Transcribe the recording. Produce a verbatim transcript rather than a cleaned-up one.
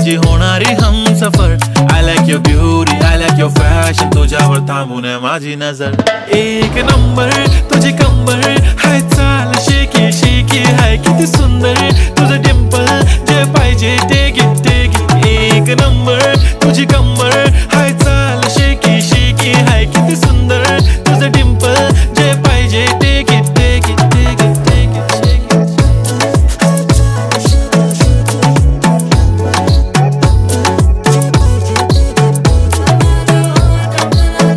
माझी होणारी Humsafar. I like your beauty, I like your fashion, तुझ्यावर थांबून आहे माझी नजर. एक नंबर तुझी कंबर